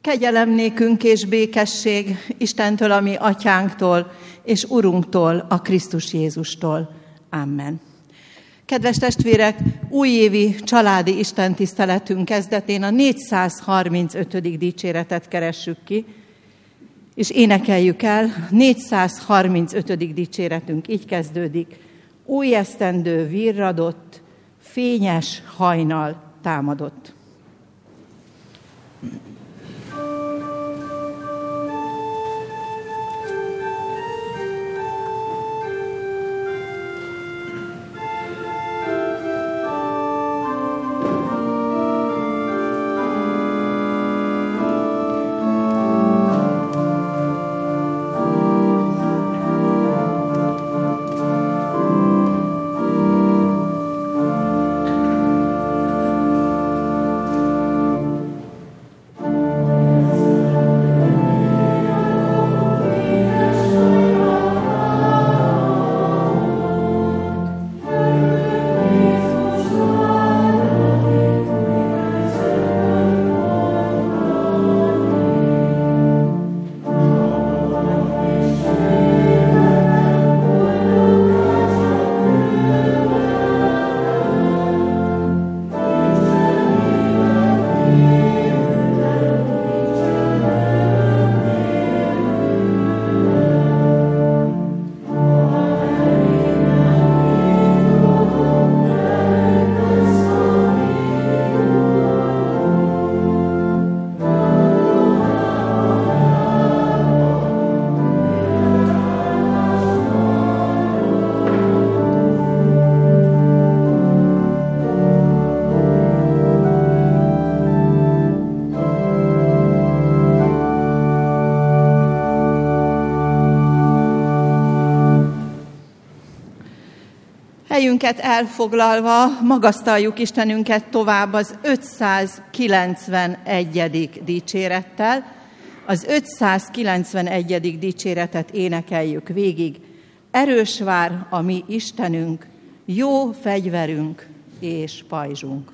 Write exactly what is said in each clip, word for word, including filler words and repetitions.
Kegyelem nékünk és békesség Istentől, a mi atyánktól, és Urunktól, a Krisztus Jézustól. Amen. Kedves testvérek, újévi családi istentiszteletünk kezdetén a négyszázharmincötödik dicséretet keressük ki, és énekeljük el. négyszázharmincötödik dicséretünk így kezdődik. Új esztendő virradott, fényes hajnal támadott. Helyünket elfoglalva magasztaljuk Istenünket tovább az ötszázkilencvenegyedik dicsérettel. Az ötszázkilencvenegyedik dicséretet énekeljük végig. Erős vár a mi Istenünk, jó fegyverünk és pajzsunk.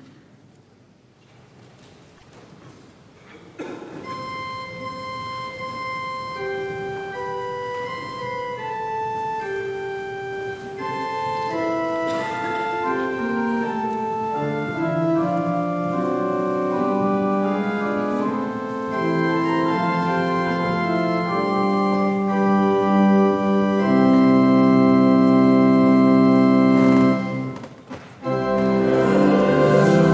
Amen.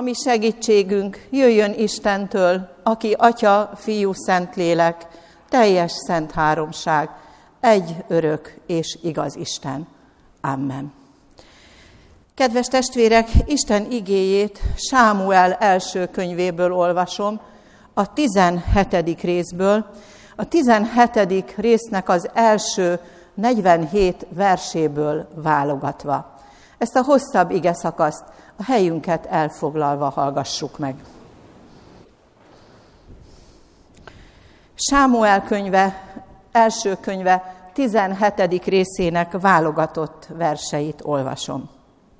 mi segítségünk jöjjön Istentől, aki Atya, Fiú, Szentlélek, teljes szent háromság, egy örök és igaz Isten. Amen. Kedves testvérek, Isten igéjét Sámuel első könyvéből olvasom, a tizenhetedik részből, a tizenhetedik résznek az első negyvenhét verséből válogatva. Ezt a hosszabb igeszakaszt a helyünket elfoglalva hallgassuk meg. Sámuel könyve, első könyve tizenhetedik részének válogatott verseit olvasom.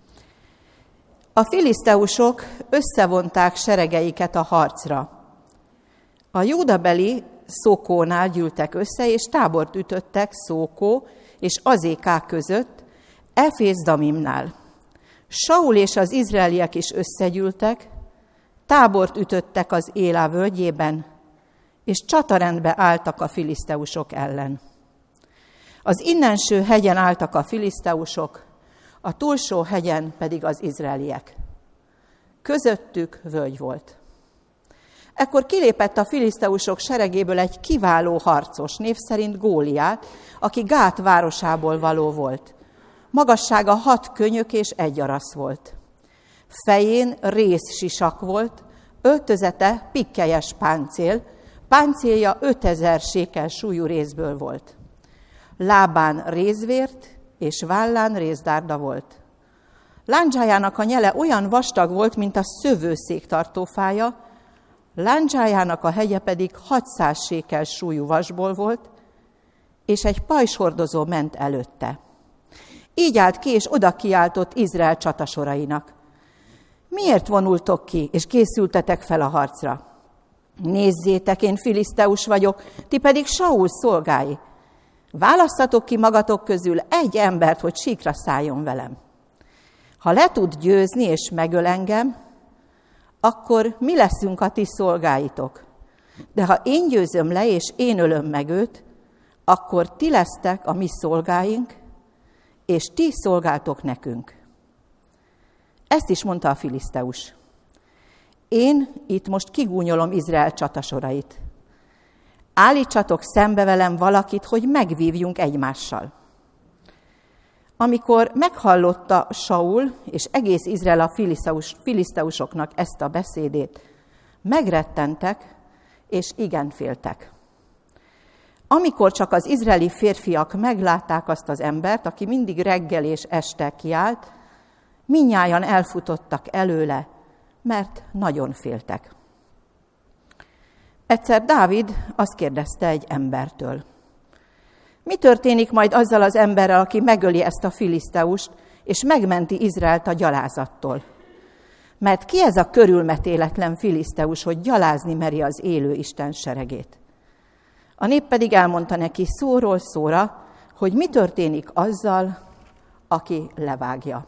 A filiszteusok összevonták seregeiket a harcra. A júdabeli Szokónál gyűltek össze, és tábort ütöttek Szókó és Azéká között, Efész-Damimnál. Saul és az izraeliek is összegyűltek, tábort ütöttek az Élá völgyében, és csatarendbe álltak a filiszteusok ellen. Az innenső hegyen álltak a filiszteusok, a túlsó hegyen pedig az izraeliek. Közöttük völgy volt. Ekkor kilépett a filiszteusok seregéből egy kiváló harcos, név szerint Góliát, aki Gát városából való volt. Magassága hat könyök és egy arasz volt. Fején rézsisak volt, öltözete pikkelyes páncél, páncélja ötezer sékel súlyú rézből volt. Lábán rézvért és vállán rézdárda volt. Láncsájának a nyele olyan vastag volt, mint a szövőszék tartófája, láncsájának a hegye pedig hatszáz sékel súlyú vasból volt, és egy pajzshordozó ment előtte. Így állt ki, és oda kiáltott Izrael csatasorainak. Miért vonultok ki, és készültetek fel a harcra? Nézzétek, én filiszteus vagyok, ti pedig Saul szolgái. Válasszatok ki magatok közül egy embert, hogy síkra szálljon velem. Ha le tud győzni, és megöl engem, akkor mi leszünk a ti szolgáitok. De ha én győzöm le, és én ölöm meg őt, akkor ti lesztek a mi szolgáink, és ti szolgáltok nekünk. Ezt is mondta a filiszteus. Én itt most kigúnyolom Izrael csatasorait. Állítsatok szembe velem valakit, hogy megvívjunk egymással. Amikor meghallotta Saul és egész Izrael a filiszteus, filiszteusoknak ezt a beszédét, megrettentek és igen féltek. Amikor csak az izraeli férfiak meglátták azt az embert, aki mindig reggel és este kiállt, mindnyájan elfutottak előle, mert nagyon féltek. Egyszer Dávid azt kérdezte egy embertől. Mi történik majd azzal az emberrel, aki megöli ezt a filiszteust, és megmenti Izraelt a gyalázattól? Mert ki ez a körülmetéletlen filiszteus, hogy gyalázni meri az élő Isten seregét? A nép pedig elmondta neki szóról szóra, hogy mi történik azzal, aki levágja.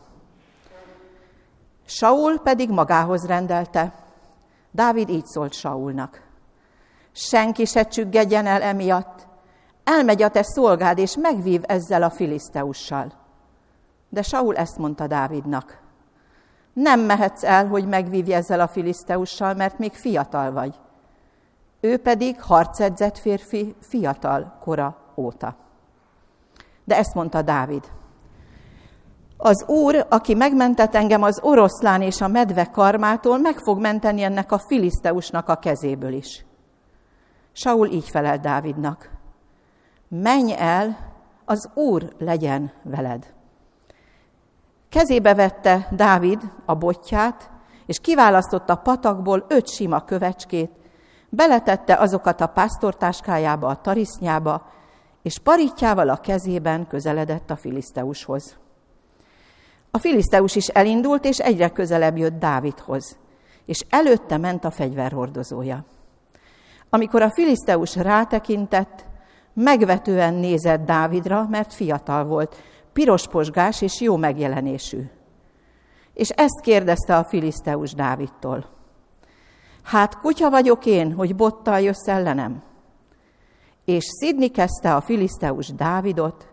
Saul pedig magához rendelte. Dávid így szólt Saulnak. Senki se csüggedjen el emiatt. Elmegy a te szolgád, és megvív ezzel a filiszteussal. De Saul ezt mondta Dávidnak. Nem mehetsz el, hogy megvívj ezzel a filiszteussal, mert még fiatal vagy. Ő pedig harcedzett férfi fiatal kora óta. De ezt mondta Dávid. Az Úr, aki megmentett engem az oroszlán és a medve karmától, meg fog menteni ennek a filiszteusnak a kezéből is. Saul így felelt Dávidnak. Menj el, az Úr legyen veled. Kezébe vette Dávid a botját, és kiválasztotta patakból öt sima kövecskét, beletette azokat a pásztortáskájába, a tarisznyába, és parítjával a kezében közeledett a filiszteushoz. A filiszteus is elindult, és egyre közelebb jött Dávidhoz, és előtte ment a fegyverhordozója. Amikor a filiszteus rátekintett, megvetően nézett Dávidra, mert fiatal volt, pirosposgás és jó megjelenésű. És ezt kérdezte a filiszteus Dávidtól. Hát kutya vagyok én, hogy bottal jössz ellenem? És szidni kezdte a filiszteus Dávidot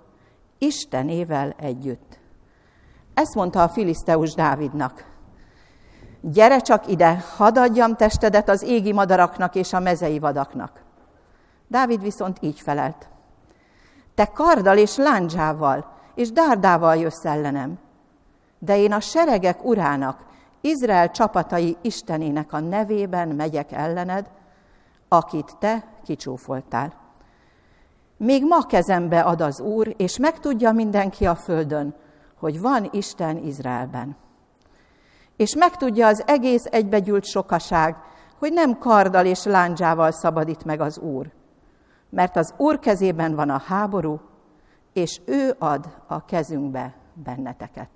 Istenével együtt. Ezt mondta a filiszteus Dávidnak. gyere csak ide, hadd adjam testedet az égi madaraknak és a mezei vadaknak. Dávid viszont így felelt. Te karddal és lándzsával és dárdával jössz ellenem, de én a seregek urának, Izrael csapatai Istenének a nevében megyek ellened, akit te kicsúfoltál. Még ma kezembe ad az Úr, és megtudja mindenki a földön, hogy van Isten Izraelben. És megtudja az egész egybegyűlt sokaság, hogy nem karddal és lándzsával szabadít meg az Úr, mert az Úr kezében van a háború, és ő ad a kezünkbe benneteket.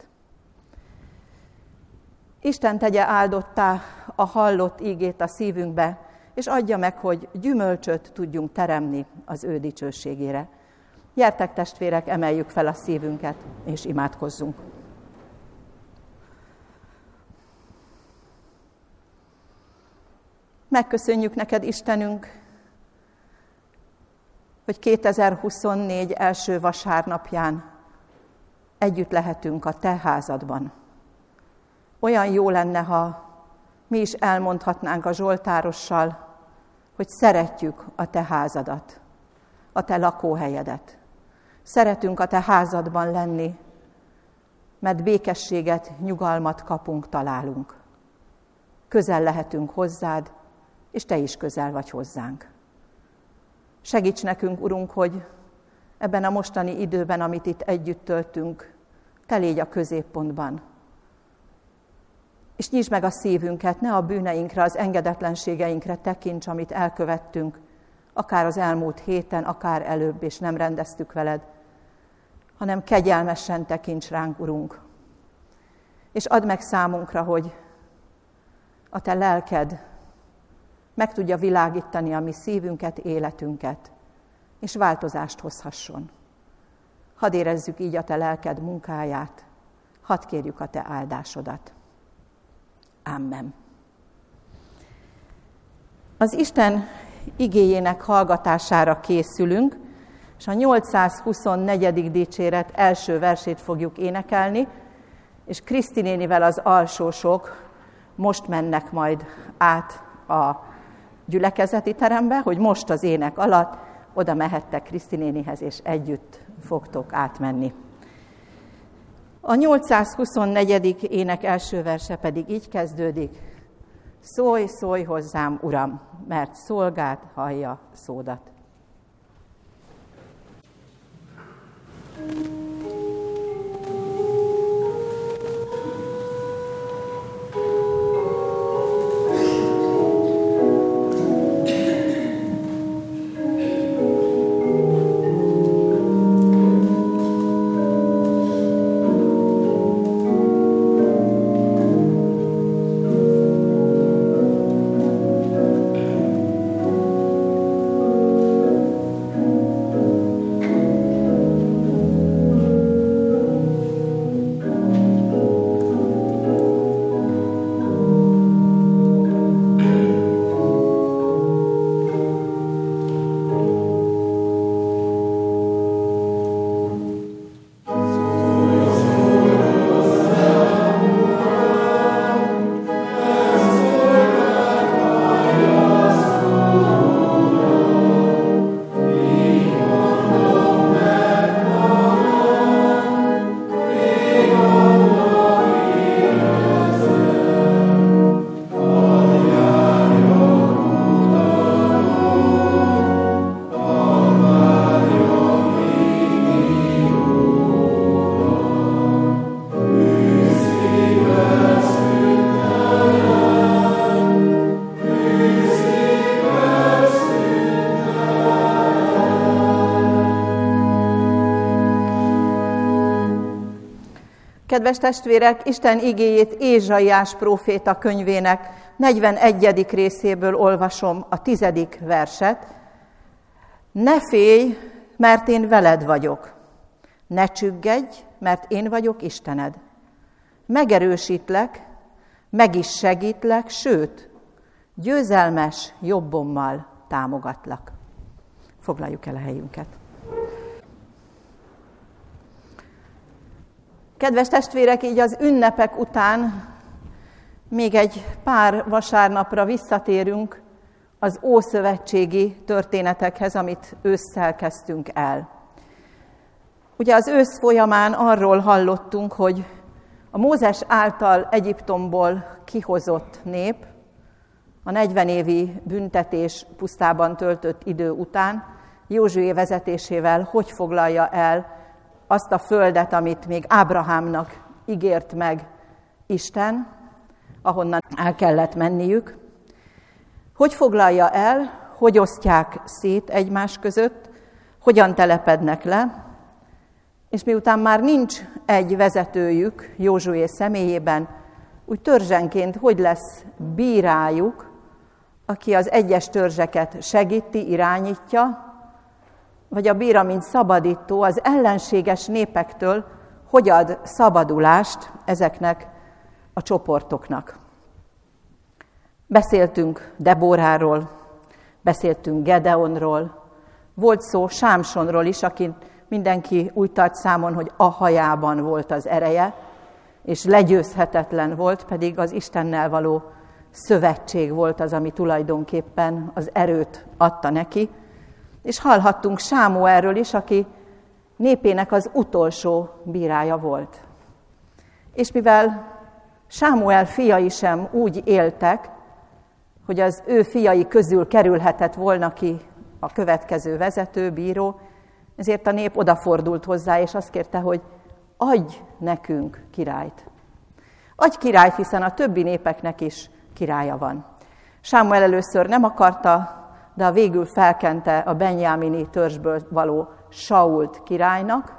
Isten tegye áldottá a hallott ígét a szívünkbe, és adja meg, hogy gyümölcsöt tudjunk teremni az ő dicsőségére. Gyertek, testvérek, emeljük fel a szívünket, és imádkozzunk. Megköszönjük neked, Istenünk, hogy kétezer-huszonnégy első vasárnapján együtt lehetünk a te házadban. Olyan jó lenne, ha mi is elmondhatnánk a zsoltárossal, hogy szeretjük a te házadat, a te lakóhelyedet. Szeretünk a te házadban lenni, mert békességet, nyugalmat kapunk, találunk. Közel lehetünk hozzád, és te is közel vagy hozzánk. Segíts nekünk, Urunk, hogy ebben a mostani időben, amit itt együtt töltünk, te légy a középpontban. És nyisd meg a szívünket, ne a bűneinkre, az engedetlenségeinkre tekints, amit elkövettünk, akár az elmúlt héten, akár előbb, és nem rendeztük veled, hanem kegyelmesen tekints ránk, Urunk. És add meg számunkra, hogy a te lelked meg tudja világítani a mi szívünket, életünket, és változást hozhasson. Hadd érezzük így a te lelked munkáját, hadd kérjük a te áldásodat. Amen. Az Isten igéjének hallgatására készülünk, és a nyolcszázhuszonnegyedik dicséret első versét fogjuk énekelni, és Kriszti nénivel az alsósok most mennek majd át a gyülekezeti terembe, hogy most az ének alatt oda mehettek Kriszti nénihez, és együtt fogtok átmenni. A nyolcszázhuszonnegyedik ének első verse pedig így kezdődik. Szólj, szólj hozzám, Uram, mert szolgád hallja szódat. Kedves testvérek, Isten igéjét Ézsaiás próféta könyvének negyvenegyedik részéből olvasom a tizedik verset. Ne félj, mert én veled vagyok. Ne csüggedj, mert én vagyok Istened. Megerősítlek, meg is segítlek, sőt, győzelmes jobbommal támogatlak. Foglaljuk el a helyünket. Kedves testvérek, így az ünnepek után Még egy pár vasárnapra visszatérünk az ószövetségi történetekhez, amit ősszel kezdtünk el. Ugye az ősz folyamán arról hallottunk, hogy a Mózes által Egyiptomból kihozott nép a negyven évi büntetés pusztában töltött idő után Józsué vezetésével hogy foglalja el azt a földet, amit még Ábrahámnak ígért meg Isten, ahonnan el kellett menniük. Hogy foglalja el, hogy osztják szét egymás között, hogyan telepednek le, és miután már nincs egy vezetőjük Józsué személyében, úgy törzsenként hogy lesz bírájuk, aki az egyes törzseket segíti, irányítja, vagy a bíra, mint szabadító, az ellenséges népektől hogy ad szabadulást ezeknek a csoportoknak. Beszéltünk Debóráról, beszéltünk Gedeonról, volt szó Sámsonról is, aki mindenki úgy tart számon, hogy a hajában volt az ereje, és legyőzhetetlen volt, pedig az Istennel való szövetség volt az, ami tulajdonképpen az erőt adta neki. És hallhattunk Sámuelről is, aki népének az utolsó bírája volt. És mivel Sámuel fiai sem úgy éltek, hogy az ő fiai közül kerülhetett volna ki a következő vezető, bíró, ezért a nép odafordult hozzá, és azt kérte, hogy adj nekünk királyt. Adj királyt, hiszen a többi népeknek is királya van. Sámuel először nem akarta, de a végül felkente a benjámini törzsből való Sault királynak,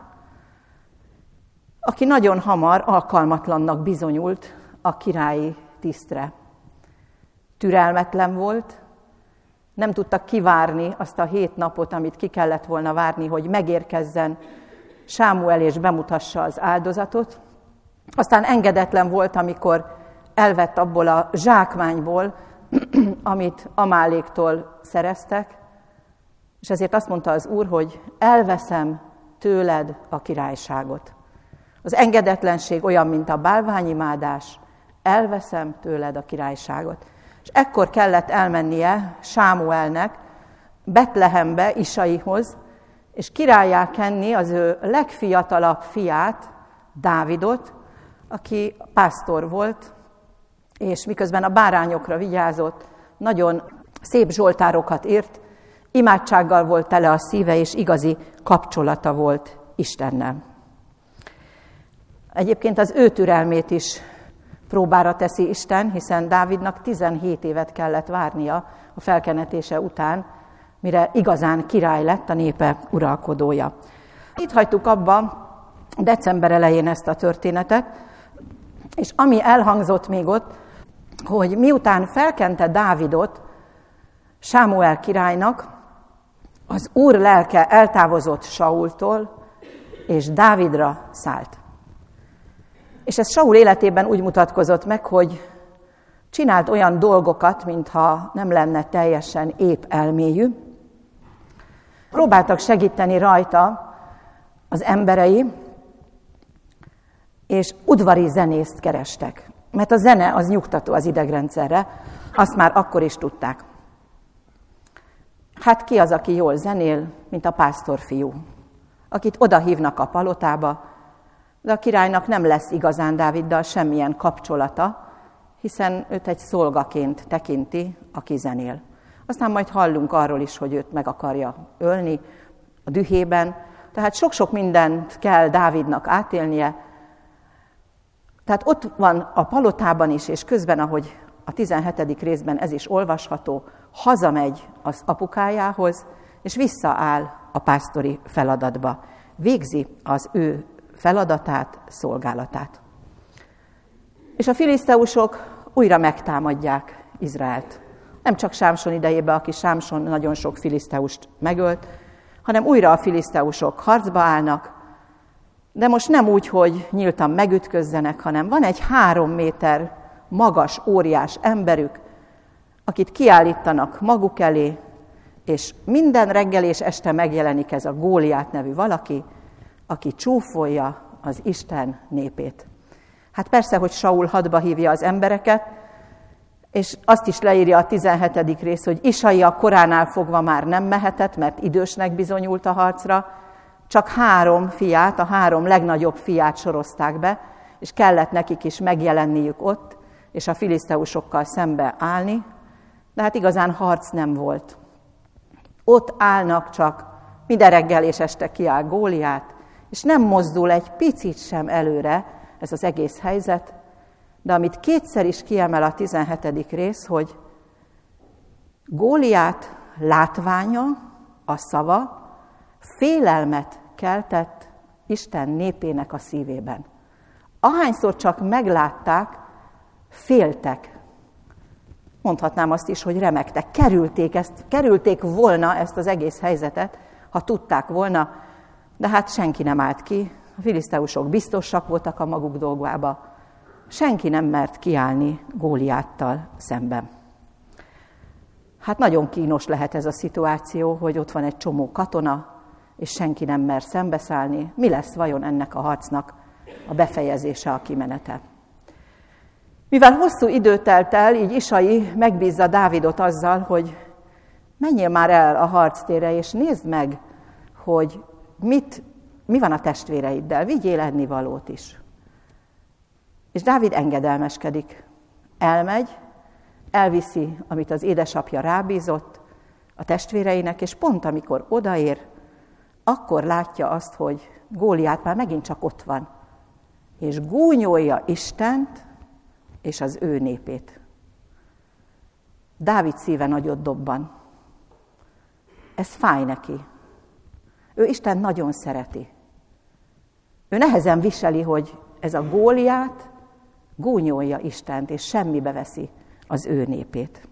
aki nagyon hamar alkalmatlannak bizonyult a királyi tisztre. Türelmetlen volt, nem tudta kivárni azt a hét napot, amit ki kellett volna várni, hogy megérkezzen Sámuel és bemutassa az áldozatot. Aztán engedetlen volt, amikor elvett abból a zsákmányból, amit Amáléktól szereztek, és ezért azt mondta az Úr, hogy elveszem tőled a királyságot. Az engedetlenség olyan, mint a bálványimádás, elveszem tőled a királyságot. És ekkor kellett elmennie Sámuelnek Betlehembe, Isaihoz, és királlyá kenni az ő legfiatalabb fiát, Dávidot, aki pásztor volt, és miközben a bárányokra vigyázott, nagyon szép zsoltárokat írt, imádsággal volt tele a szíve, és igazi kapcsolata volt Istennel. Egyébként az ő türelmét is próbára teszi Isten, hiszen Dávidnak tizenhét évet kellett várnia a felkenetése után, mire igazán király lett, a népe uralkodója. Itt hagytuk abba december elején ezt a történetet, és ami elhangzott még ott, hogy miután felkente Dávidot Sámuel királynak, az Úr lelke eltávozott Saultól, és Dávidra szállt. És ez Saul életében úgy mutatkozott meg, hogy csinált olyan dolgokat, mintha nem lenne teljesen ép elméjű. Próbáltak segíteni rajta az emberei, és udvari zenészt kerestek. Mert a zene az nyugtató az idegrendszerre, azt már akkor is tudták. Hát ki az, aki jól zenél, mint a pásztorfiú, akit odahívnak a palotába, de a királynak nem lesz igazán Dáviddal semmilyen kapcsolata, hiszen őt egy szolgaként tekinti, aki zenél. Aztán majd hallunk arról is, hogy őt meg akarja ölni a dühében. Tehát sok-sok mindent kell Dávidnak átélnie. Tehát ott van a palotában is, és közben, ahogy a tizenhetedik részben ez is olvasható, hazamegy az apukájához, és visszaáll a pásztori feladatba. Végzi az ő feladatát, szolgálatát. És a filiszteusok újra megtámadják Izraelt. Nem csak Sámson idejében, aki Sámson nagyon sok filiszteust megölt, hanem újra a filiszteusok harcba állnak, de most nem úgy, hogy nyíltan megütközzenek, hanem van egy három méter magas, óriás emberük, akit kiállítanak maguk elé, és minden reggel és este megjelenik ez a Góliát nevű valaki, aki csúfolja az Isten népét. Hát persze, hogy Saul hadba hívja az embereket, És azt is leírja a tizenhetedik rész, hogy Isaia koránál fogva már nem mehetett, mert idősnek bizonyult a harcra, csak három fiát, a három legnagyobb fiát sorozták be, és kellett nekik is megjelenniük ott, és a filiszteusokkal szembe állni, de hát igazán harc nem volt. Ott állnak csak, minden reggel és este kiáll Góliát, és nem mozdul egy picit sem előre ez az egész helyzet, de amit kétszer is kiemel a tizenhetedik rész, hogy Góliát látványa, a szava, félelmet keltett Isten népének a szívében. Ahányszor csak meglátták, féltek. Mondhatnám azt is, hogy remegtek. Kerülték, ezt, kerülték volna ezt az egész helyzetet, ha tudták volna, de hát senki nem állt ki. A filiszteusok biztosak voltak a maguk dolgába. Senki nem mert kiállni Góliáttal szemben. Hát nagyon kínos lehet ez a szituáció, hogy ott van egy csomó katona, és senki nem mer szembeszállni. Mi lesz vajon ennek a harcnak a befejezése, a kimenete? Mivel hosszú idő telt el, így Isai megbízza Dávidot azzal, hogy menjél már el a harctérre, és nézd meg, hogy mit, mi van a testvéreiddel, vigyél ennivalót is. És Dávid engedelmeskedik. Elmegy, elviszi, amit az édesapja rábízott a testvéreinek, és pont amikor odaér, akkor látja azt, hogy Góliát már megint csak ott van, és gúnyolja Istent és az ő népét. Dávid szíve nagyot dobban. Ez fáj neki. Ő Isten nagyon szereti. Ő nehezen viseli, hogy ez a Góliát gúnyolja Istent, és semmibe veszi az ő népét.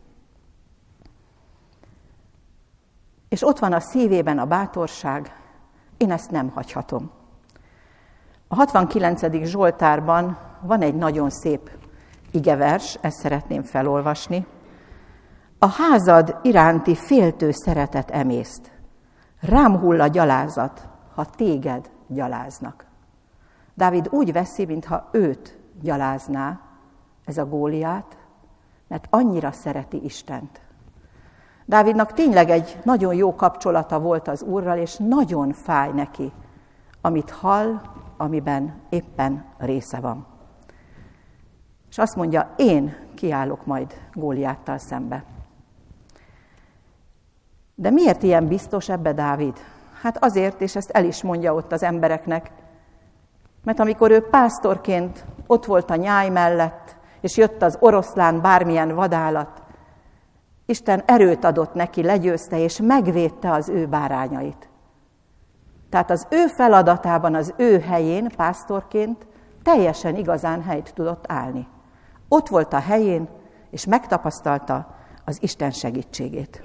És ott van a szívében a bátorság, én ezt nem hagyhatom. A hatvankilencedik Zsoltárban van egy nagyon szép igevers, ezt szeretném felolvasni. A házad iránti féltő szeretet emészt. Rám hull a gyalázat, ha téged gyaláznak. Dávid úgy veszi, mintha őt gyalázná, ez a Góliát, mert annyira szereti Istent. Dávidnak tényleg egy nagyon jó kapcsolata volt az Úrral, és nagyon fáj neki, amit hall, amiben éppen része van. És azt mondja, én kiállok majd Góliáttal szembe. De miért ilyen biztos ebbe Dávid? Hát azért, és ezt el is mondja ott az embereknek, mert amikor ő pásztorként ott volt a nyáj mellett, és jött az oroszlán bármilyen vadállat, Isten erőt adott neki, legyőzte, és megvédte az ő bárányait. Tehát az ő feladatában, az ő helyén, pásztorként teljesen igazán helyt tudott állni. Ott volt a helyén, és megtapasztalta az Isten segítségét.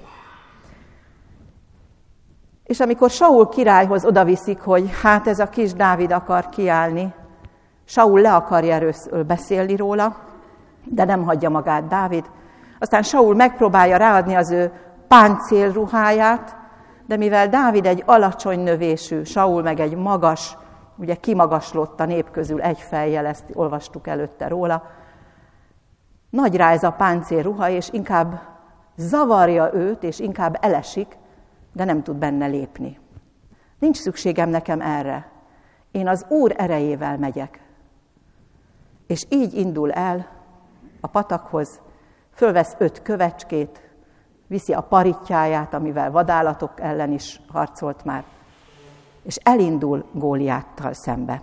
És amikor Saul királyhoz odaviszik, hogy hát ez a kis Dávid akar kiállni, Saul le akarja erről beszélni róla, de nem hagyja magát Dávid. Aztán Saul megpróbálja ráadni az ő páncélruháját, de mivel Dávid egy alacsony növésű, Saul meg egy magas, ugye kimagaslott a nép közül egy fejjel, ezt olvastuk előtte róla, nagy rá ez a páncélruha, és inkább zavarja őt, és inkább elesik, de nem tud benne lépni. Nincs szükségem nekem erre. Én az Úr erejével megyek. És így indul el a patakhoz, fölvesz öt kövecskét, viszi a parittyáját, amivel vadállatok ellen is harcolt már, és elindul Góliáttal szembe.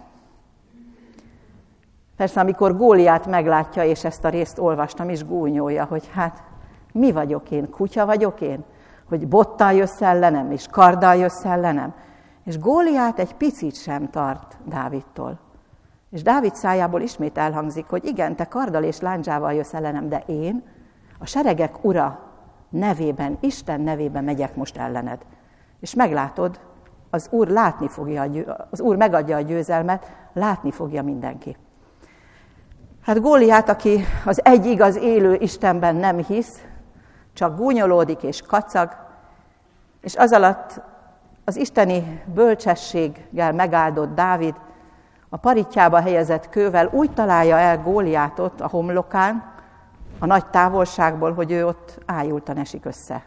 Persze, amikor Góliát meglátja, és ezt a részt olvastam, is gúnyolja, hogy hát mi vagyok én, kutya vagyok én, hogy bottal jössz ellenem, és karddal jössz ellenem. És Góliát egy picit sem tart Dávidtól. És Dávid szájából ismét elhangzik, hogy igen, te karddal és lándzsával jössz ellenem, de én a seregek ura nevében, Isten nevében megyek most ellened. És meglátod, az Úr látni fogja, az Úr megadja a győzelmet, látni fogja mindenki. Hát Góliát, aki az egy igaz élő Istenben nem hisz, csak gúnyolódik és kacag, és az alatt az isteni bölcsességgel megáldott Dávid a parittyába helyezett kővel úgy találja el Góliátot a homlokán, a nagy távolságból, hogy ő ott ájultan esik össze.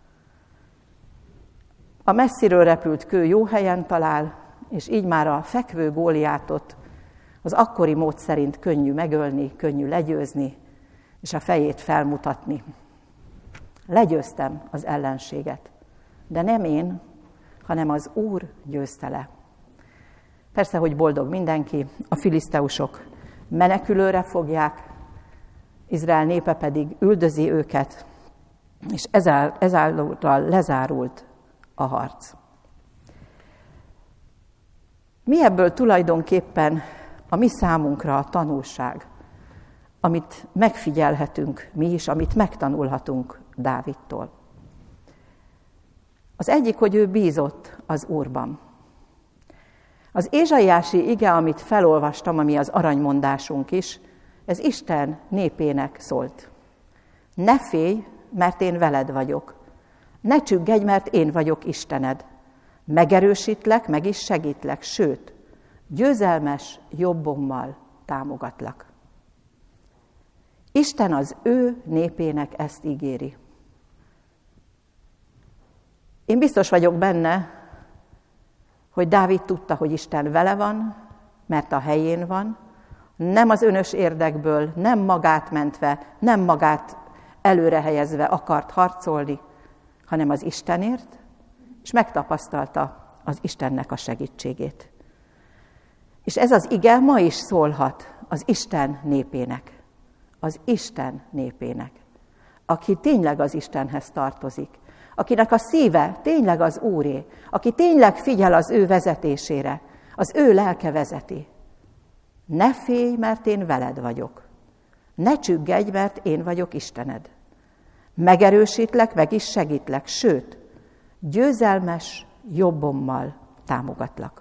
A messziről repült kő jó helyen talál, és így már a fekvő Góliátot az akkori mód szerint könnyű megölni, könnyű legyőzni, és a fejét felmutatni. Legyőztem az ellenséget, de nem én, hanem az Úr győzte le. Persze, hogy boldog mindenki, a filiszteusok menekülőre fogják, Izrael népe pedig üldözi őket, és ezáltal lezárult a harc. Mi ebből tulajdonképpen a mi számunkra a tanulság, amit megfigyelhetünk mi is, amit megtanulhatunk Dávidtól? Az egyik, hogy ő bízott az Úrban. Az ézsaiási ige, amit felolvastam, ami az aranymondásunk is, ez Isten népének szólt. Ne félj, mert én veled vagyok. Ne csüggedj, mert én vagyok Istened. Megerősítlek, meg is segítlek, sőt, győzelmes jobbommal támogatlak. Isten az ő népének ezt ígéri. Én biztos vagyok benne, hogy Dávid tudta, hogy Isten vele van, mert a helyén van, nem az önös érdekből, nem magát mentve, nem magát előre helyezve akart harcolni, hanem az Istenért, és megtapasztalta az Istennek a segítségét. És ez az ige ma is szólhat az Isten népének, az Isten népének, aki tényleg az Istenhez tartozik, akinek a szíve tényleg az Úré, aki tényleg figyel az ő vezetésére, az ő lelke vezeti. Ne félj, mert én veled vagyok. Ne csüggedj, mert én vagyok Istened. Megerősítlek, meg is segítlek, sőt, győzelmes jobbommal támogatlak.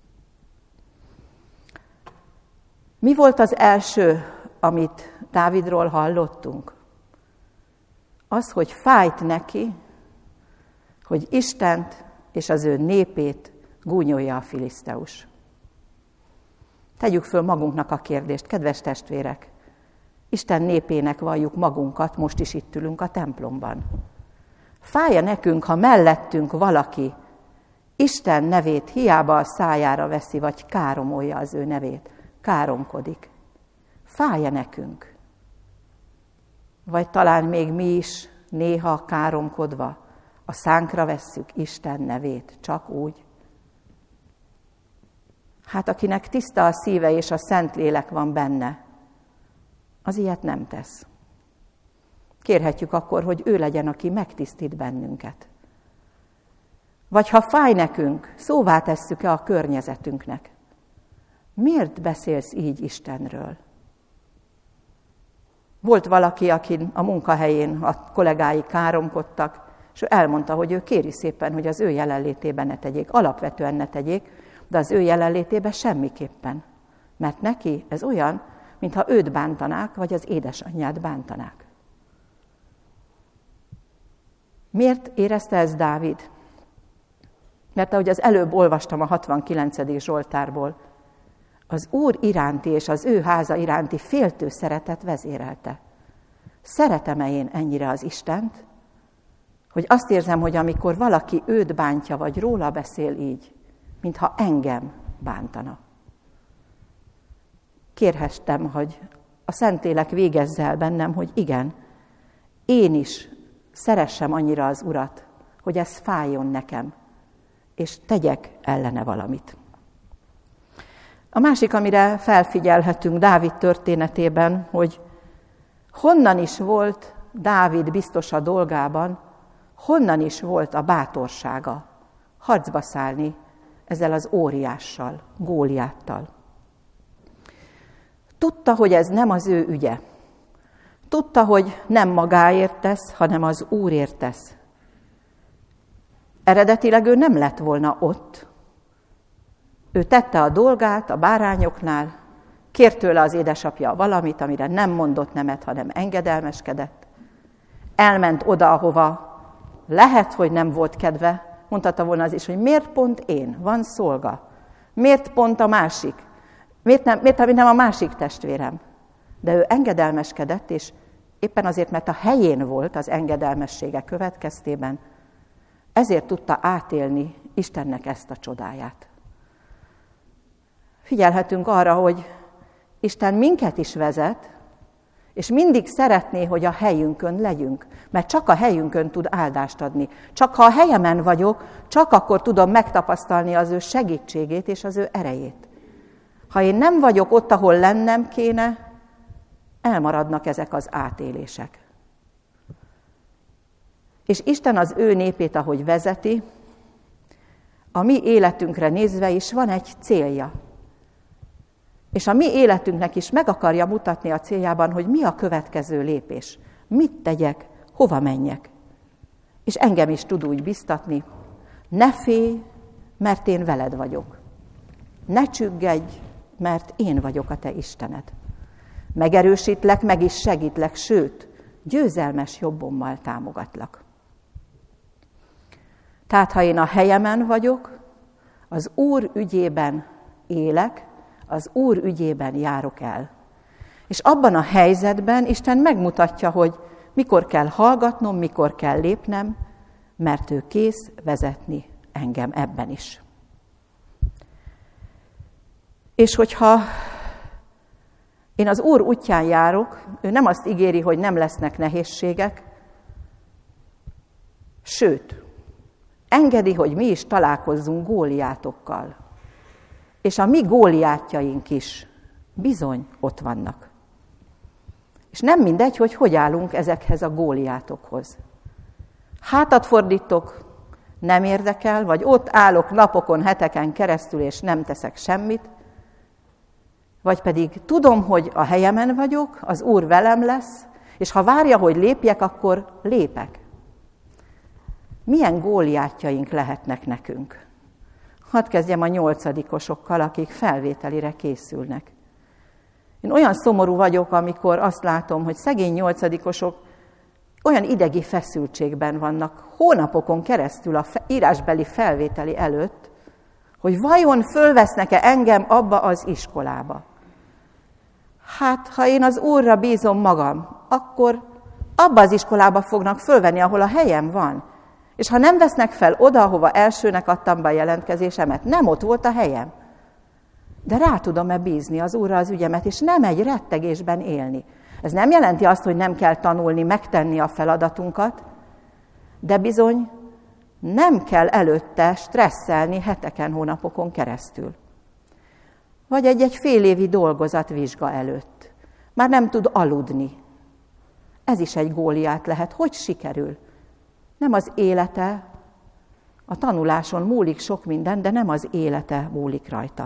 Mi volt az első, amit Dávidról hallottunk? Az, hogy fájt neki, hogy Istent és az ő népét gúnyolja a filiszteus. Tegyük föl magunknak a kérdést, kedves testvérek, Isten népének valljuk magunkat, most is itt ülünk a templomban. Fáj-e nekünk, ha mellettünk valaki Isten nevét hiába a szájára veszi, vagy káromolja az ő nevét, káromkodik? Fáj-e nekünk? Vagy talán még mi is néha káromkodva a szánkra vesszük Isten nevét, csak úgy? Hát akinek tiszta a szíve és a Szentlélek van benne, az ilyet nem tesz. Kérhetjük akkor, hogy ő legyen, aki megtisztít bennünket. Vagy ha fáj nekünk, szóvá tesszük-e a környezetünknek? Miért beszélsz így Istenről? Volt valaki, aki a munkahelyén a kollégái káromkodtak, és ő elmondta, hogy ő kéri szépen, hogy az ő jelenlétében ne tegyék, alapvetően ne tegyék, de az ő jelenlétében semmiképpen. Mert neki ez olyan, mintha őt bántanák, vagy az édesanyját bántanák. Miért érezte ez Dávid? Mert ahogy az előbb olvastam a hatvankilencedik Zsoltárból, az Úr iránti és az ő háza iránti féltő szeretet vezérelte. Szeretem-e én ennyire az Istent, hogy azt érzem, hogy amikor valaki őt bántja, vagy róla beszél így, mintha engem bántana. Kérhettem, hogy a Szentlélek végezze el bennem, hogy igen, én is szeressem annyira az Urat, hogy ez fájjon nekem, és tegyek ellene valamit. A másik, amire felfigyelhetünk Dávid történetében, hogy honnan is volt Dávid biztos a dolgában, honnan is volt a bátorsága harcba szállni ezzel az óriással, Góliáttal. Tudta, hogy ez nem az ő ügye. Tudta, hogy nem magáért tesz, hanem az Úrért tesz. Eredetileg ő nem lett volna ott. Ő tette a dolgát a bárányoknál, kért tőle az édesapja valamit, amire nem mondott nemet, hanem engedelmeskedett. Elment oda, ahova lehet, hogy nem volt kedve, mondhatta volna az is, hogy miért pont én, van szolga. Miért pont a másik? Miért nem, miért nem a másik testvérem? De ő engedelmeskedett, és éppen azért, mert a helyén volt az engedelmessége következtében, ezért tudta átélni Istennek ezt a csodáját. Figyelhetünk arra, hogy Isten minket is vezet, és mindig szeretné, hogy a helyünkön legyünk, mert csak a helyünkön tud áldást adni. Csak ha a helyemen vagyok, csak akkor tudom megtapasztalni az ő segítségét és az ő erejét. Ha én nem vagyok ott, ahol lennem kéne, elmaradnak ezek az átélések. És Isten az ő népét, ahogy vezeti, a mi életünkre nézve is van egy célja. És a mi életünknek is meg akarja mutatni a céljában, hogy mi a következő lépés. Mit tegyek, hova menjek. És engem is tud úgy biztatni, ne félj, mert én veled vagyok. Ne csüggedj, mert én vagyok a te Istened. Megerősítlek, meg is segítlek, sőt, győzelmes jobbommal támogatlak. Tehát, ha én a helyemen vagyok, az Úr ügyében élek, az Úr ügyében járok el. És abban a helyzetben Isten megmutatja, hogy mikor kell hallgatnom, mikor kell lépnem, mert ő kész vezetni engem ebben is. És hogyha én az Úr útján járok, ő nem azt ígéri, hogy nem lesznek nehézségek, sőt, engedi, hogy mi is találkozzunk Góliátokkal. És a mi Góliátjaink is bizony ott vannak. És nem mindegy, hogy hogy állunk ezekhez a Góliátokhoz. Hátat fordítok, nem érdekel, vagy ott állok napokon, heteken keresztül, és nem teszek semmit, vagy pedig tudom, hogy a helyemen vagyok, az Úr velem lesz, és ha várja, hogy lépjek, akkor lépek. Milyen Góliátjaink lehetnek nekünk? Hadd kezdjem a nyolcadikosokkal, akik felvételire készülnek. Én olyan szomorú vagyok, amikor azt látom, hogy szegény nyolcadikosok olyan idegi feszültségben vannak hónapokon keresztül a írásbeli felvételi előtt, hogy vajon fölvesznek-e engem abba az iskolába. Hát, ha én az Úrra bízom magam, akkor abba az iskolába fognak fölvenni, ahol a helyem van. És ha nem vesznek fel oda, ahova elsőnek adtam be a jelentkezésemet, nem ott volt a helyem. De rá tudom-e bízni az Úrra az ügyemet, és nem egy rettegésben élni. Ez nem jelenti azt, hogy nem kell tanulni, megtenni a feladatunkat, de bizony nem kell előtte stresszelni heteken, hónapokon keresztül. Vagy egy-egy fél évi dolgozat vizsga előtt. Már nem tud aludni. Ez is egy Góliát lehet. Hogy sikerül? Nem az élete, a tanuláson múlik sok minden, de nem az élete múlik rajta.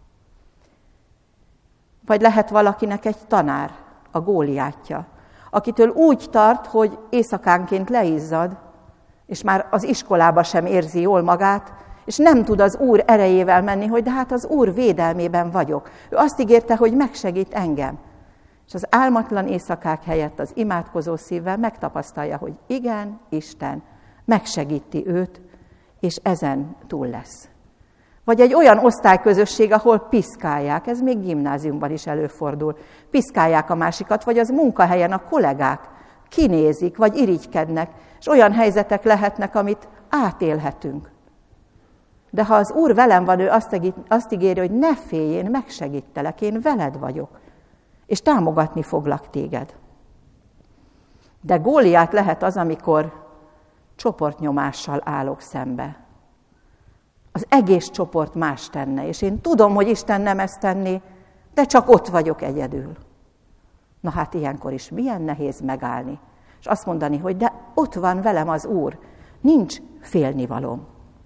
Vagy lehet valakinek egy tanár, a Góliátja, akitől úgy tart, hogy éjszakánként leizzad, és már az iskolába sem érzi jól magát, és nem tud az Úr erejével menni, hogy de hát az Úr védelmében vagyok. Ő azt ígérte, hogy megsegít engem. És az álmatlan éjszakák helyett az imádkozó szívvel megtapasztalja, hogy igen, Isten megsegíti őt, és ezen túl lesz. Vagy egy olyan osztályközösség, ahol piszkálják, ez még gimnáziumban is előfordul, piszkálják a másikat, vagy az munkahelyen a kollégák kinézik, vagy irigykednek, és olyan helyzetek lehetnek, amit átélhetünk. De ha az Úr velem van, ő azt ígéri, hogy ne félj, én megsegítelek, én veled vagyok, és támogatni foglak téged. De Góliát lehet az, amikor csoportnyomással állok szembe. Az egész csoport más tenne, és én tudom, hogy Isten nem ezt tenné, de csak ott vagyok egyedül. Na hát ilyenkor is milyen nehéz megállni, és azt mondani, hogy de ott van velem az Úr, nincs félnivalóm.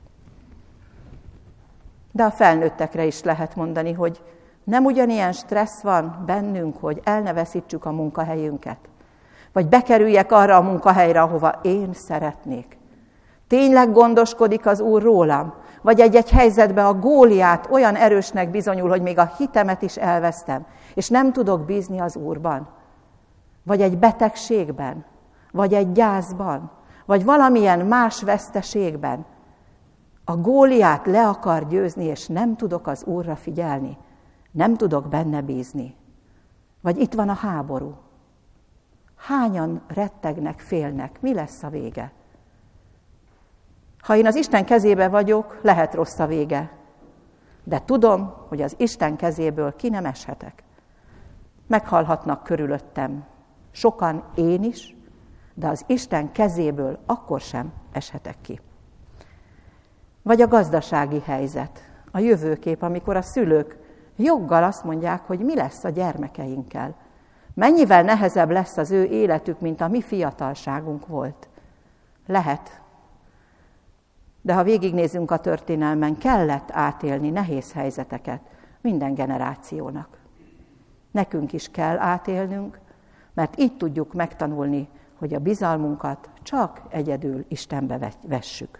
De a felnőttekre is lehet mondani, hogy nem ugyanilyen stressz van bennünk, hogy el ne veszítsük a munkahelyünket, vagy bekerüljek arra a munkahelyre, ahova én szeretnék. Tényleg gondoskodik az Úr rólam, vagy egy-egy helyzetben a Góliát olyan erősnek bizonyul, hogy még a hitemet is elvesztem, és nem tudok bízni az Úrban. Vagy egy betegségben, vagy egy gyászban, vagy valamilyen más veszteségben. A Góliát le akar győzni, és nem tudok az Úrra figyelni. Nem tudok benne bízni. Vagy itt van a háború. Hányan rettegnek, félnek? Mi lesz a vége? Ha én az Isten kezébe vagyok, lehet rossz a vége. De tudom, hogy az Isten kezéből ki nem eshetek. Meghalhatnak körülöttem. Sokan, én is, de az Isten kezéből akkor sem eshetek ki. Vagy a gazdasági helyzet, a jövőkép, amikor a szülők joggal azt mondják, hogy mi lesz a gyermekeinkkel. Mennyivel nehezebb lesz az ő életük, mint a mi fiatalságunk volt. Lehet. De ha végignézünk a történelmen, kellett átélni nehéz helyzeteket minden generációnak. Nekünk is kell átélnünk, mert így tudjuk megtanulni, hogy a bizalmunkat csak egyedül Istenbe vessük.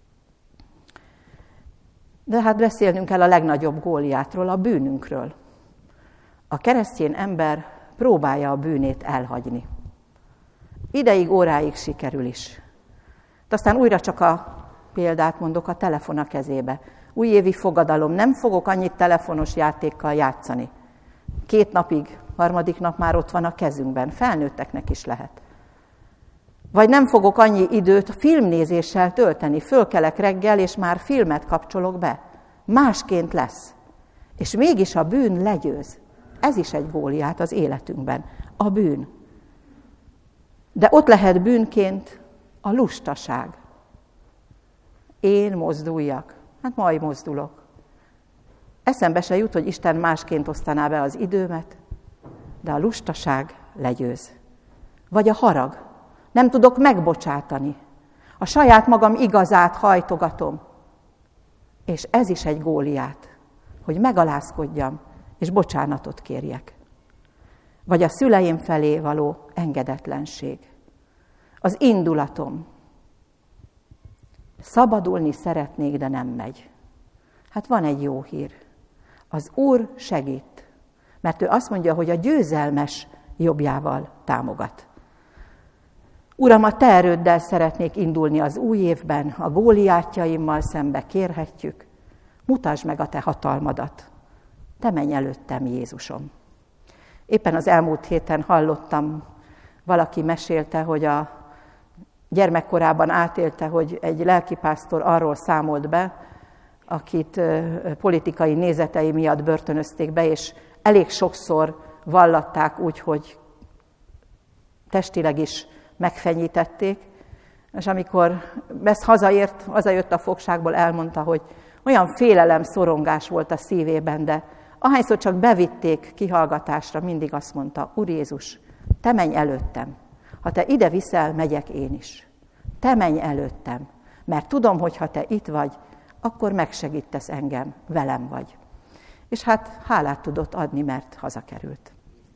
De hát beszélnünk kell a legnagyobb Góliátról, a bűnünkről. A keresztény ember próbálja a bűnét elhagyni. Ideig, óráig sikerül is. De aztán újra csak a példát mondok, a telefon a kezébe. Újévi fogadalom, nem fogok annyit telefonos játékkal játszani. Két napig, harmadik nap már ott van a kezünkben, felnőtteknek is lehet. Vagy nem fogok annyi időt filmnézéssel tölteni, fölkelek reggel, és már filmet kapcsolok be. Másként lesz. És mégis a bűn legyőz. Ez is egy Góliát az életünkben. A bűn. De ott lehet bűnként a lustaság. Én mozduljak. Hát majd mozdulok. Eszembe se jut, hogy Isten másként osztaná be az időmet, de a lustaság legyőz. Vagy a harag. Nem tudok megbocsátani. A saját magam igazát hajtogatom. És ez is egy Góliát, hogy megalázkodjam, és bocsánatot kérjek. Vagy a szüleim felé való engedetlenség. Az indulatom. Szabadulni szeretnék, de nem megy. Hát van egy jó hír. Az Úr segít, mert ő azt mondja, hogy a győzelmes jobbjával támogat. Uram, a te erőddel szeretnék indulni az új évben, a Góliátjaimmal szembe kérhetjük. Mutasd meg a te hatalmadat. Te menj előttem, Jézusom. Éppen az elmúlt héten hallottam, valaki mesélte, hogy a gyermekkorában átélte, hogy egy lelkipásztor arról számolt be, akit politikai nézetei miatt börtönözték be, és elég sokszor vallatták úgy, hogy testileg is megfenyítették, és amikor ezt hazaért, hazajött a fogságból, elmondta, hogy olyan félelem, szorongás volt a szívében, de ahányszor csak bevitték kihallgatásra, mindig azt mondta, Úr Jézus, te menj előttem. Ha te ide viszel, megyek én is. Te menj előttem, mert tudom, hogy ha te itt vagy, akkor megsegítesz engem, velem vagy. És hát hálát tudott adni, mert hazakerült.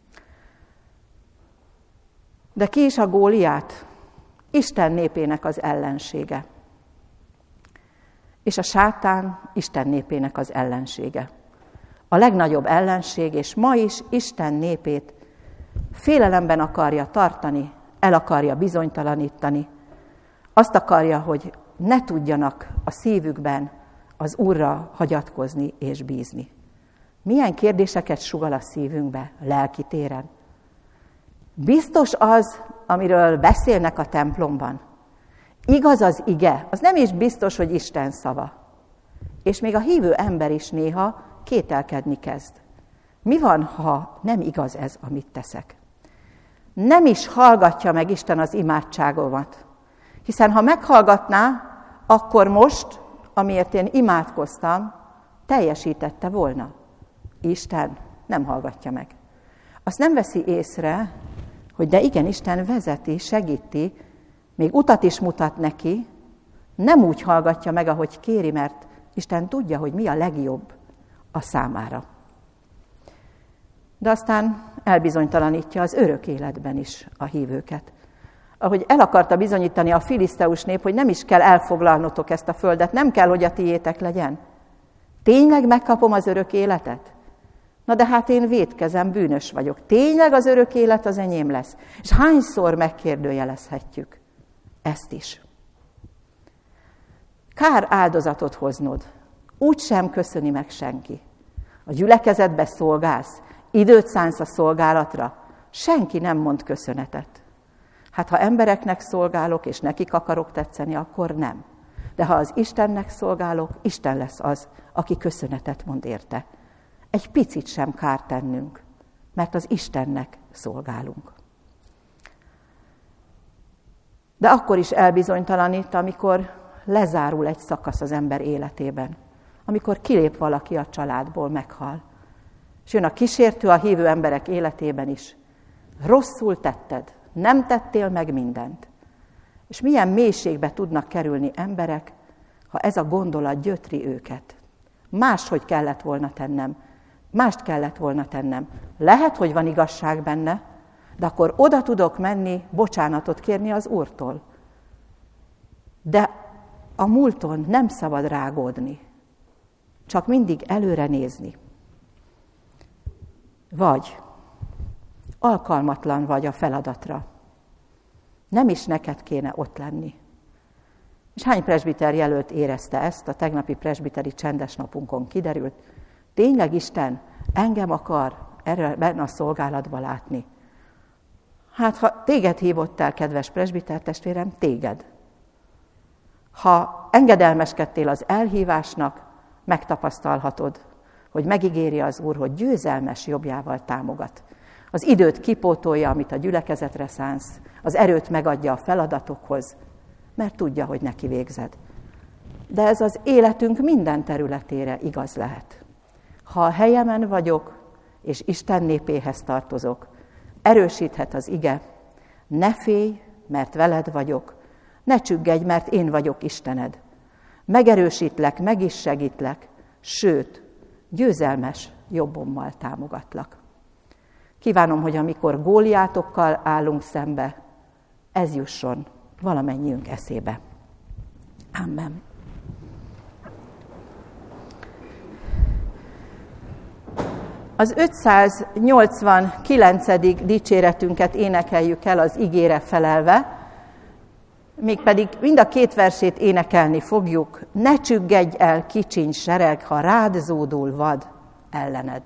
De ki is a Góliát? Isten népének az ellensége. És a sátán Isten népének az ellensége. A legnagyobb ellenség, és ma is Isten népét félelemben akarja tartani, el akarja bizonytalanítani. Azt akarja, hogy ne tudjanak a szívükben az Úrra hagyatkozni és bízni. Milyen kérdéseket sugall a szívünkbe lelki téren? Biztos az, amiről beszélnek a templomban? Igaz az ige? Az nem is biztos, hogy Isten szava. És még a hívő ember is néha kételkedni kezd. Mi van, ha nem igaz ez, amit teszek? Nem is hallgatja meg Isten az imádságomat. Hiszen ha meghallgatná, akkor most, amiért én imádkoztam, teljesítette volna. Isten nem hallgatja meg. Azt nem veszi észre, hogy de igen, Isten vezeti, segíti, még utat is mutat neki, nem úgy hallgatja meg, ahogy kéri, mert Isten tudja, hogy mi a legjobb a számára. De aztán elbizonytalanítja az örök életben is a hívőket. Ahogy el akarta bizonyítani a filiszteus nép, hogy nem is kell elfoglalnotok ezt a földet, nem kell, hogy a tiétek legyen. Tényleg megkapom az örök életet? Na de hát én vétkezem, bűnös vagyok. Tényleg az örök élet az enyém lesz? És hányszor megkérdőjelezhetjük ezt is? Kár áldozatot hoznod, úgy sem köszöni meg senki. A gyülekezetbe szolgálsz, időt szánsz a szolgálatra, senki nem mond köszönetet. Hát ha embereknek szolgálok, és nekik akarok tetszeni, akkor nem. De ha az Istennek szolgálok, Isten lesz az, aki köszönetet mond érte. Egy picit sem kár tennünk, mert az Istennek szolgálunk. De akkor is elbizonytalanít, amikor lezárul egy szakasz az ember életében. Amikor kilép valaki a családból, meghal. És jön a kísértő a hívő emberek életében is. Rosszul tetted, nem tettél meg mindent. És milyen mélységbe tudnak kerülni emberek, ha ez a gondolat gyötri őket. Máshogy kellett volna tennem, mást kellett volna tennem. Lehet, hogy van igazság benne, de akkor oda tudok menni, bocsánatot kérni az Úrtól. De a múlton nem szabad rágódni, csak mindig előre nézni. Vagy alkalmatlan vagy a feladatra. Nem is neked kéne ott lenni. És hány presbiter jelölt érezte ezt, a tegnapi presbiteri csendes napunkon kiderült. Tényleg Isten engem akar ebben a szolgálatban látni. Hát ha téged hívott el, kedves presbiter testvérem, téged. Ha engedelmeskedtél az elhívásnak, megtapasztalhatod, hogy megígéri az Úr, hogy győzelmes jobbjával támogat. Az időt kipótolja, amit a gyülekezetre szánsz, az erőt megadja a feladatokhoz, mert tudja, hogy neki végzed. De ez az életünk minden területére igaz lehet. Ha a helyemen vagyok, és Isten népéhez tartozok, erősíthet az ige, ne félj, mert veled vagyok, ne csüggedj, mert én vagyok Istened. Megerősítlek, meg is segítlek, sőt, győzelmes jobbommal támogatlak. Kívánom, hogy amikor Góliátokkal állunk szembe, ez jusson valamennyiünk eszébe. Amen. Az ötszáznyolcvankilencedik dicséretünket énekeljük el az igére felelve, mégpedig mind a két versét énekelni fogjuk. Ne csüggedj el, kicsiny sereg, ha rád zúdul vad ellened.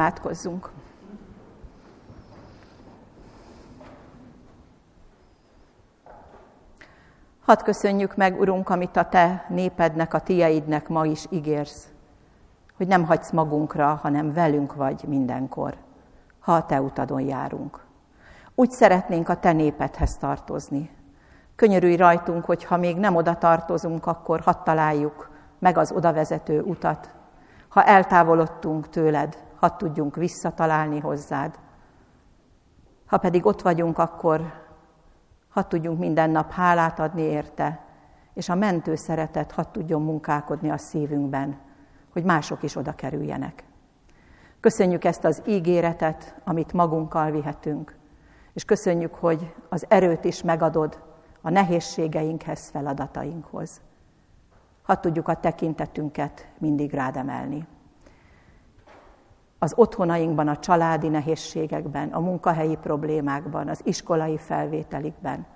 Imádkozzunk! Hadd köszönjük meg, Urunk, amit a Te népednek, a Tieidnek ma is ígérsz, hogy nem hagysz magunkra, hanem velünk vagy mindenkor, ha a Te utadon járunk. Úgy szeretnénk a Te népedhez tartozni. Könyörülj rajtunk, hogy ha még nem oda tartozunk, akkor hadd találjuk meg az odavezető utat. Ha eltávolodtunk tőled, hadd tudjunk visszatalálni hozzád. Ha pedig ott vagyunk, akkor hadd tudjunk minden nap hálát adni érte, és a mentő szeretet hadd tudjon munkálkodni a szívünkben, hogy mások is oda kerüljenek. Köszönjük ezt az ígéretet, amit magunkkal vihetünk, és köszönjük, hogy az erőt is megadod a nehézségeinkhez, feladatainkhoz. Hadd tudjuk a tekintetünket mindig rád emelni. Az otthonainkban, a családi nehézségekben, a munkahelyi problémákban, az iskolai felvételikben,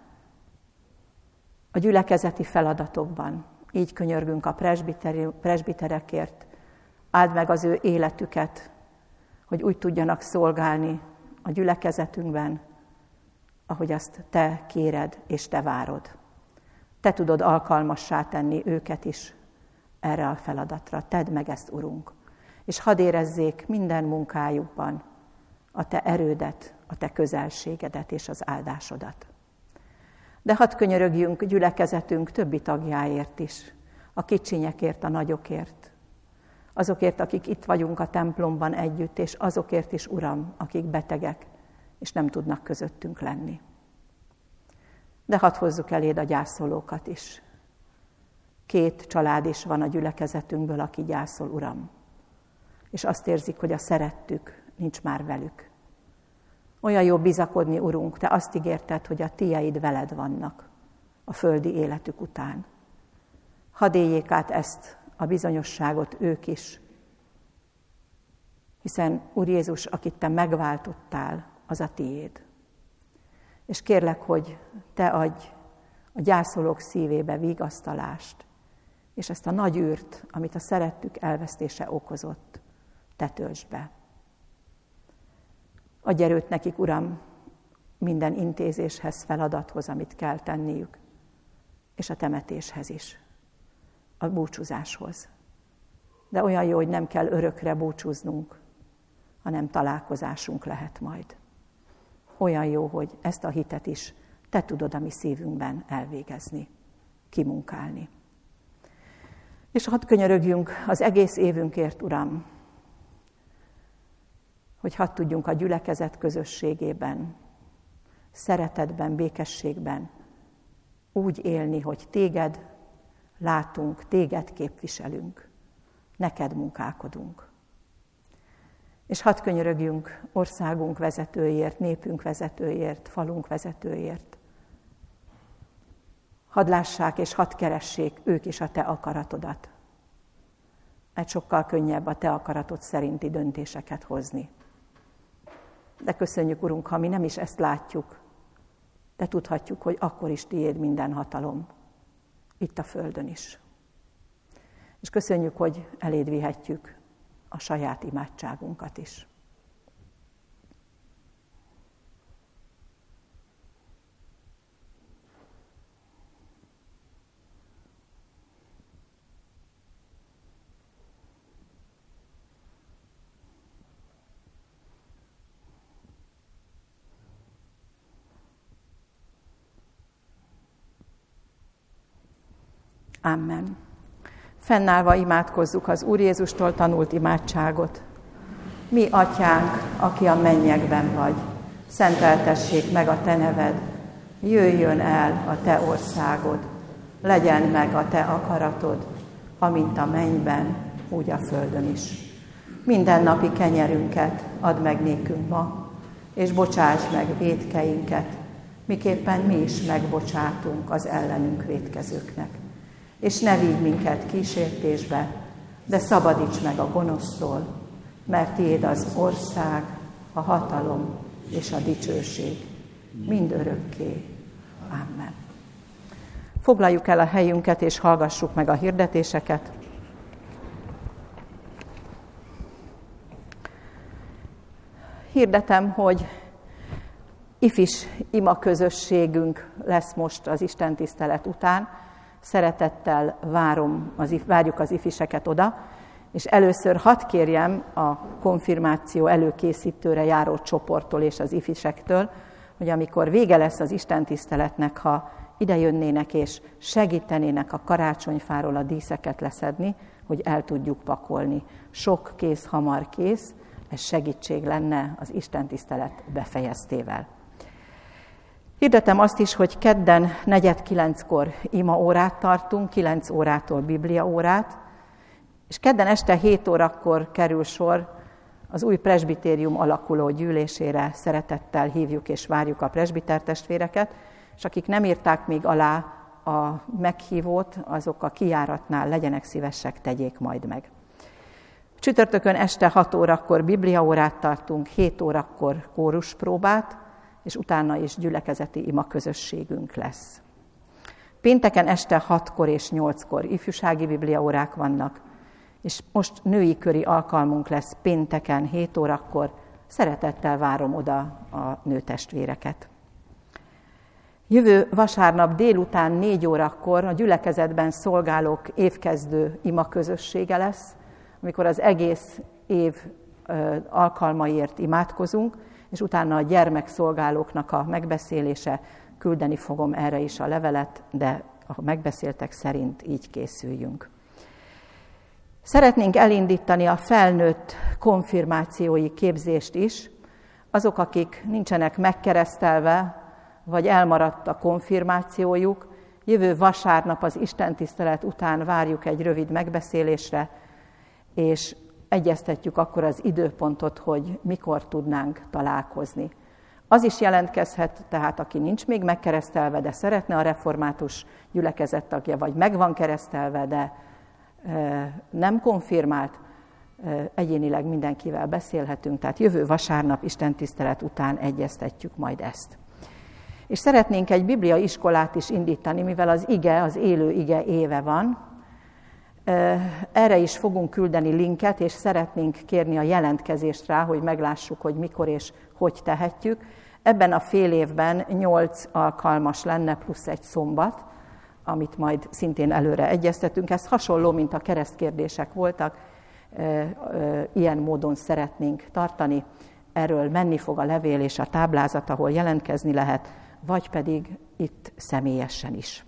a gyülekezeti feladatokban. Így könyörgünk a presbiterekért. Áld meg az ő életüket, hogy úgy tudjanak szolgálni a gyülekezetünkben, ahogy azt te kéred és te várod. Te tudod alkalmassá tenni őket is erre a feladatra. Tedd meg ezt, Urunk. És hadd érezzék minden munkájukban a te erődet, a te közelségedet és az áldásodat. De hadd könyörögjünk gyülekezetünk többi tagjáért is, a kicsinyekért, a nagyokért, azokért, akik itt vagyunk a templomban együtt, és azokért is, Uram, akik betegek, és nem tudnak közöttünk lenni. De hadd hozzuk eléd a gyászolókat is. Két család is van a gyülekezetünkből, aki gyászol, Uram. És azt érzik, hogy a szerettük nincs már velük. Olyan jó bizakodni, Urunk, te azt ígérted, hogy a tieid veled vannak a földi életük után. Hadd éljék át ezt a bizonyosságot ők is, hiszen, Úr Jézus, akit te megváltottál, az a tiéd. És kérlek, hogy te adj a gyászolók szívébe vigasztalást, és ezt a nagy űrt, amit a szerettük elvesztése okozott, te töltsd be. Adj erőt nekik, Uram, minden intézéshez, feladathoz, amit kell tenniük, és a temetéshez is, a búcsúzáshoz. De olyan jó, hogy nem kell örökre búcsúznunk, hanem találkozásunk lehet majd. Olyan jó, hogy ezt a hitet is te tudod a mi szívünkben elvégezni, kimunkálni. És hadd könyörögjünk az egész évünkért, Uram, hogy hadd tudjunk a gyülekezet közösségében, szeretetben, békességben úgy élni, hogy téged látunk, téged képviselünk, neked munkálkodunk. És hadd könyörögjünk országunk vezetőért, népünk vezetőért, falunk vezetőért. Hadd lássák és hadd keressék ők is a te akaratodat. Mert sokkal könnyebb a te akaratod szerinti döntéseket hozni. De köszönjük, Urunk, ha mi nem is ezt látjuk, de tudhatjuk, hogy akkor is tiéd minden hatalom, itt a földön is. És köszönjük, hogy eléd vihetjük a saját imádságunkat is. Amen. Fennállva imádkozzuk az Úr Jézustól tanult imádságot. Mi, Atyánk, aki a mennyekben vagy, szenteltessék meg a te neved, jöjjön el a te országod, legyen meg a te akaratod, amint a mennyben, úgy a földön is. Mindennapi kenyerünket add meg nékünk ma, és bocsáss meg vétkeinket, miképpen mi is megbocsátunk az ellenünk vétkezőknek. És ne vigy minket kísértésbe, de szabadíts meg a gonosztól, mert tiéd az ország, a hatalom és a dicsőség mind örökké. Amen. Foglaljuk el a helyünket, és hallgassuk meg a hirdetéseket. Hirdetem, hogy ifis ima közösségünk lesz most az istentisztelet után. Szeretettel várom az, várjuk az ifiseket oda, és először hadd kérjem a konfirmáció előkészítőre járó csoporttól és az ifisektől, hogy amikor vége lesz az istentiszteletnek, ha ide jönnének és segítenének a karácsonyfáról a díszeket leszedni, hogy el tudjuk pakolni. Sok kész, hamar kész, ez segítség lenne az istentisztelet befejeztével. Hirdetem azt is, hogy kedden negyed kilenckor ima órát tartunk, kilenc órától biblia órát, és kedden este hét órakor kerül sor az új presbitérium alakuló gyűlésére. Szeretettel hívjuk és várjuk a presbiter testvéreket, és akik nem írták még alá a meghívót, azok a kijáratnál legyenek szívesek, tegyék majd meg. Csütörtökön este hat órakor bibliaórát tartunk, hét órakor kóruspróbát, és utána is gyülekezeti ima közösségünk lesz. Pénteken este hatkor és nyolckor ifjúsági bibliaórák vannak, és most női köri alkalmunk lesz pénteken hét órakor. Szeretettel várom oda a nőtestvéreket. Jövő vasárnap délután négy órakor a gyülekezetben szolgálók évkezdő ima közössége lesz, amikor az egész év alkalmaiért imádkozunk, és utána a gyermekszolgálóknak a megbeszélése, küldeni fogom erre is a levelet, de a megbeszéltek szerint így készüljünk. Szeretnénk elindítani a felnőtt konfirmációi képzést is. Azok, akik nincsenek megkeresztelve, vagy elmaradt a konfirmációjuk, jövő vasárnap az istentisztelet után várjuk egy rövid megbeszélésre, és egyeztetjük akkor az időpontot, hogy mikor tudnánk találkozni. Az is jelentkezhet, tehát aki nincs még megkeresztelve, de szeretne a református gyülekezet tagja, vagy meg van keresztelve, de e, nem konfirmált, e, egyénileg mindenkivel beszélhetünk, tehát jövő vasárnap istentisztelet után egyeztetjük majd ezt. És szeretnénk egy bibliai iskolát is indítani, mivel az ige, az élő ige éve van. Erre is fogunk küldeni linket, és szeretnénk kérni a jelentkezést rá, hogy meglássuk, hogy mikor és hogy tehetjük. Ebben a fél évben nyolc alkalmas lenne, plusz egy szombat, amit majd szintén előre egyeztetünk. Ez hasonló, mint a keresztkérdések voltak, ilyen módon szeretnénk tartani. Erről menni fog a levél és a táblázat, ahol jelentkezni lehet, vagy pedig itt személyesen is.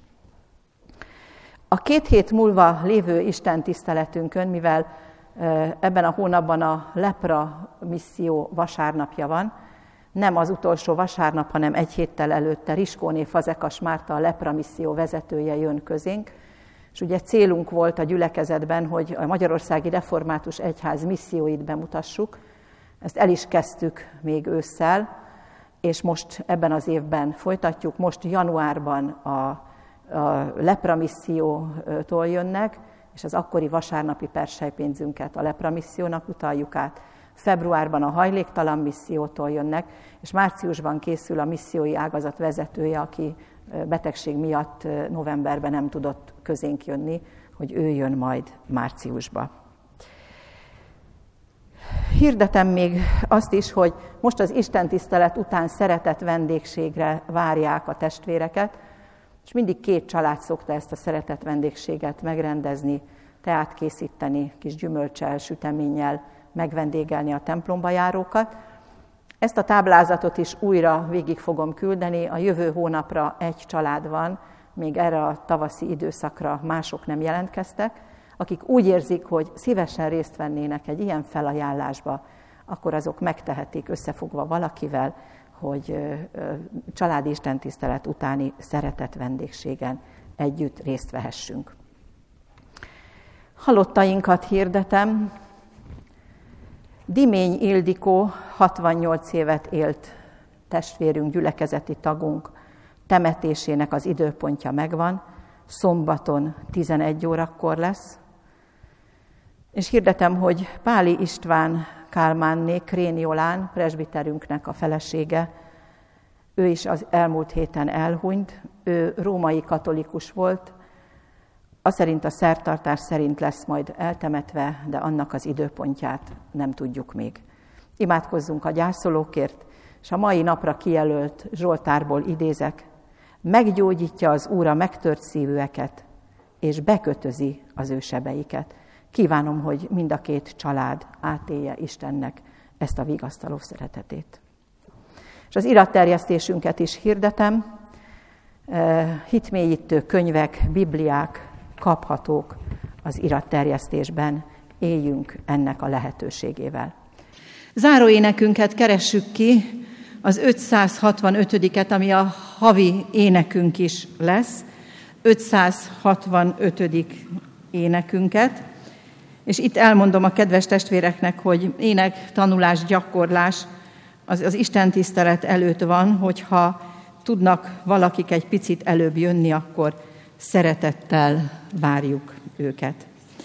A két hét múlva lévő istentiszteletünkön, mivel ebben a hónapban a lepra misszió vasárnapja van, nem az utolsó vasárnap, hanem egy héttel előtte Riskóné Fazekas Márta, a lepra misszió vezetője jön közénk, és ugye célunk volt a gyülekezetben, hogy a Magyarországi Református Egyház misszióit bemutassuk. Ezt el is kezdtük még ősszel, és most ebben az évben folytatjuk. Most januárban a a lepra missziótól jönnek, és az akkori vasárnapi perselypénzünket a lepra missziónak utaljuk át. Februárban a hajléktalan missziótól jönnek, és márciusban készül a missziói ágazat vezetője, aki betegség miatt novemberben nem tudott közénk jönni, hogy ő jön majd márciusba. Hirdetem még azt is, hogy most az istentisztelet után szeretett vendégségre várják a testvéreket, és mindig két család szokta ezt a szeretett vendégséget megrendezni, teát készíteni, kis gyümölccsel, süteménnyel megvendégelni a templomba járókat. Ezt a táblázatot is újra végig fogom küldeni. A jövő hónapra egy család van, még erre a tavaszi időszakra mások nem jelentkeztek. Akik úgy érzik, hogy szívesen részt vennének egy ilyen felajánlásba, akkor azok megtehetik összefogva valakivel, hogy családi istentisztelet utáni szeretett vendégségen együtt részt vehessünk. Halottainkat hirdetem. Dimény Ildikó hatvannyolc évet élt testvérünk, gyülekezeti tagunk, temetésének az időpontja megvan, szombaton tizenegy órakor lesz. És hirdetem, hogy Páli István Kálmánné, Kréniolán, presbiterünknek a felesége, ő is az elmúlt héten elhunyt, ő római katolikus volt, az szerint a szertartás szerint lesz majd eltemetve, de annak az időpontját nem tudjuk még. Imádkozzunk a gyászolókért, és a mai napra kijelölt Zsoltárból idézek: meggyógyítja az Úr a megtört szívűeket, és bekötözi az ő sebeiket. Kívánom, hogy mind a két család átélje Istennek ezt a vigasztaló szeretetét. És az iratterjesztésünket is hirdetem. Hitmélyítő könyvek, bibliák kaphatók az iratterjesztésben. Éljünk ennek a lehetőségével. Záróénekünket keressük ki, az ötszázhatvanötödiket, ami a havi énekünk is lesz, ötszázhatvanötödik énekünket, és itt elmondom a kedves testvéreknek, hogy ének, tanulás, gyakorlás az, az Isten tisztelet előtt van, hogyha tudnak valakik egy picit előbb jönni, akkor szeretettel várjuk őket.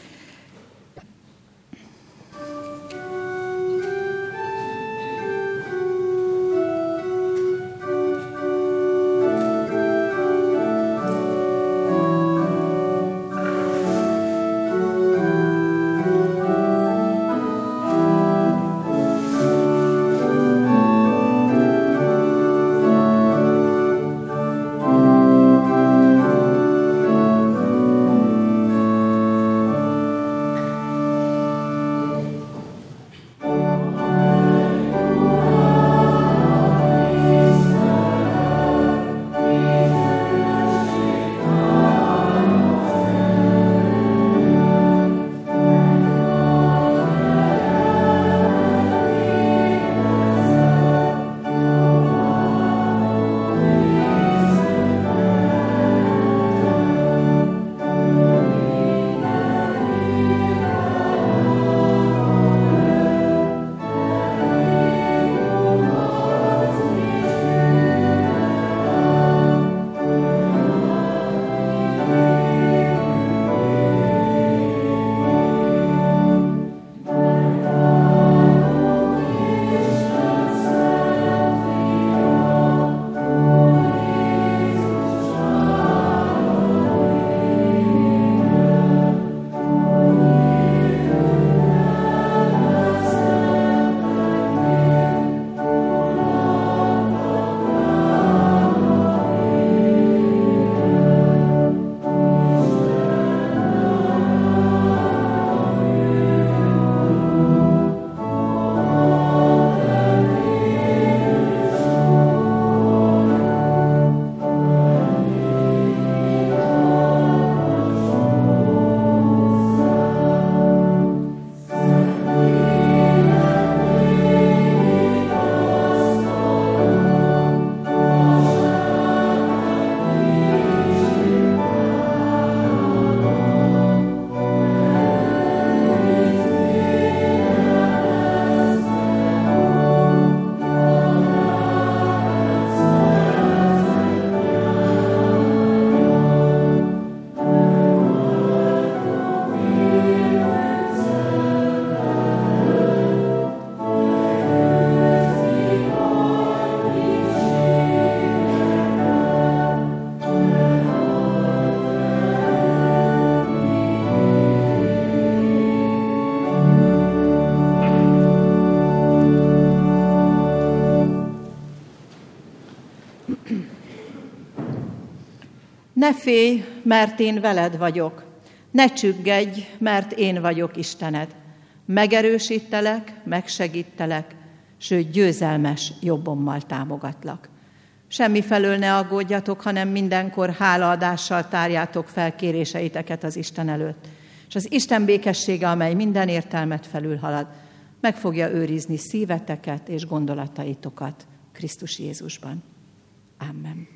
Ne félj, mert én veled vagyok. Ne csüggedj, mert én vagyok Istened. Megerősítelek, megsegítelek, sőt győzelmes jobbommal támogatlak. Semmi felől ne aggódjatok, hanem mindenkor hálaadással tárjátok fel kéréseiteket az Isten előtt. És az Isten békessége, amely minden értelmet felülhalad, meg fogja őrizni szíveteket és gondolataitokat Krisztus Jézusban. Amen.